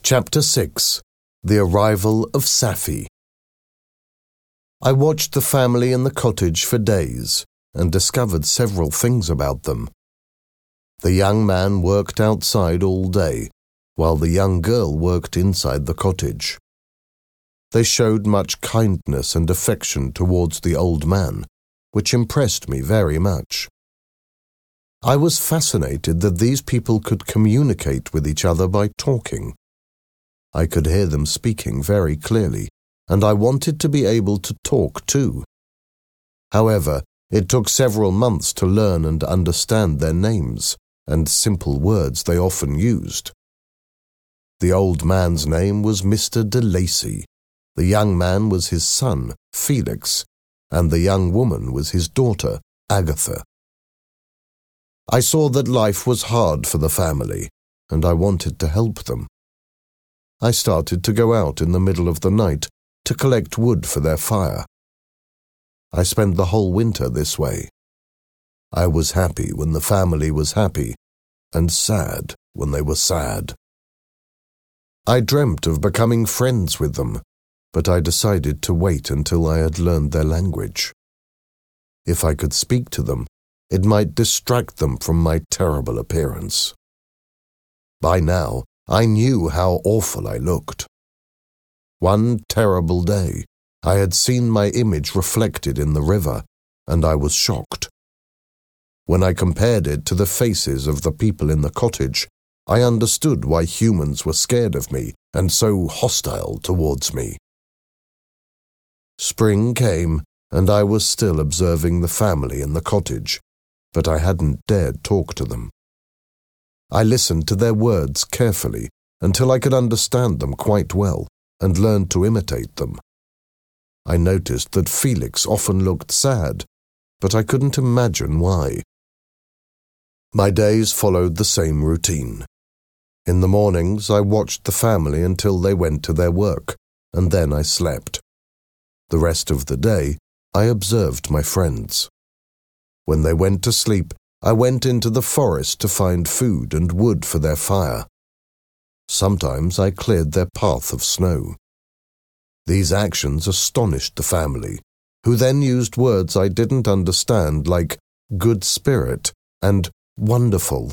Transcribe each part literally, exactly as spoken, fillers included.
Chapter six. The Arrival of Safi. I watched the family in the cottage for days and discovered several things about them. The young man worked outside all day, while the young girl worked inside the cottage. They showed much kindness and affection towards the old man, which impressed me very much. I was fascinated that these people could communicate with each other by talking. I could hear them speaking very clearly, and I wanted to be able to talk too. However, it took several months to learn and understand their names and simple words they often used. The old man's name was Mister de Lacy, the young man was his son, Felix, and the young woman was his daughter, Agatha. I saw that life was hard for the family, and I wanted to help them. I started to go out in the middle of the night to collect wood for their fire. I spent the whole winter this way. I was happy when the family was happy, and sad when they were sad. I dreamt of becoming friends with them, but I decided to wait until I had learned their language. If I could speak to them, it might distract them from my terrible appearance. By now, I knew how awful I looked. One terrible day, I had seen my image reflected in the river, and I was shocked. When I compared it to the faces of the people in the cottage, I understood why humans were scared of me and so hostile towards me. Spring came, and I was still observing the family in the cottage, but I hadn't dared talk to them. I listened to their words carefully until I could understand them quite well and learned to imitate them. I noticed that Felix often looked sad, but I couldn't imagine why. My days followed the same routine. In the mornings, I watched the family until they went to their work, and then I slept. The rest of the day, I observed my friends. When they went to sleep, I went into the forest to find food and wood for their fire. Sometimes I cleared their path of snow. These actions astonished the family, who then used words I didn't understand like good spirit and wonderful.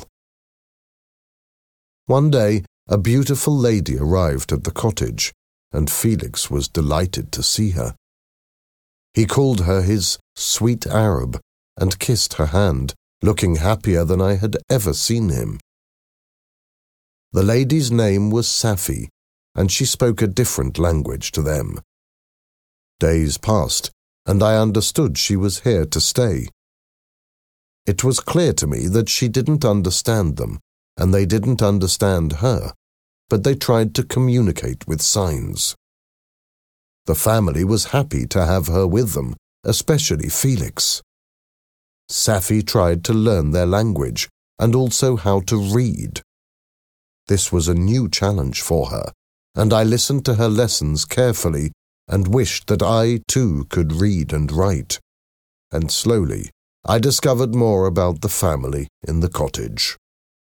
One day, a beautiful lady arrived at the cottage, and Felix was delighted to see her. He called her his sweet Arab and kissed her hand, looking happier than I had ever seen him. The lady's name was Safi, and she spoke a different language to them. Days passed, and I understood she was here to stay. It was clear to me that she didn't understand them, and they didn't understand her, but they tried to communicate with signs. The family was happy to have her with them, especially Felix. Safi tried to learn their language and also how to read. This was a new challenge for her, and I listened to her lessons carefully and wished that I too could read and write. And slowly, I discovered more about the family in the cottage.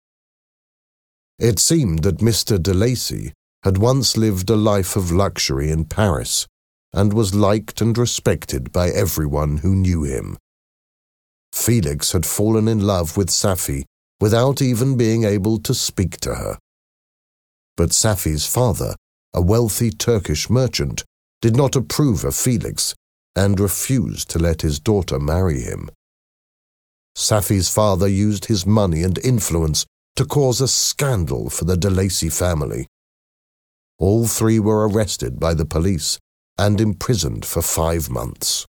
It seemed that Mister de Lacy had once lived a life of luxury in Paris and was liked and respected by everyone who knew him. Felix had fallen in love with Safi without even being able to speak to her. But Safi's father, a wealthy Turkish merchant, did not approve of Felix and refused to let his daughter marry him. Safi's father used his money and influence to cause a scandal for the de Lacy family. All three were arrested by the police and imprisoned for five months.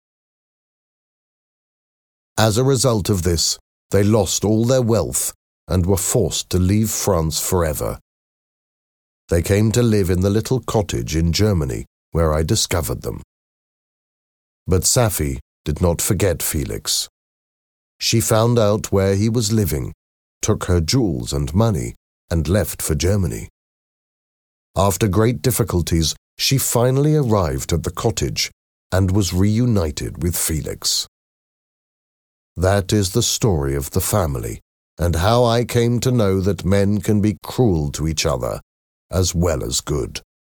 As a result of this, they lost all their wealth and were forced to leave France forever. They came to live in the little cottage in Germany where I discovered them. But Safi did not forget Felix. She found out where he was living, took her jewels and money, and left for Germany. After great difficulties, she finally arrived at the cottage and was reunited with Felix. That is the story of the family, and how I came to know that men can be cruel to each other, as well as good.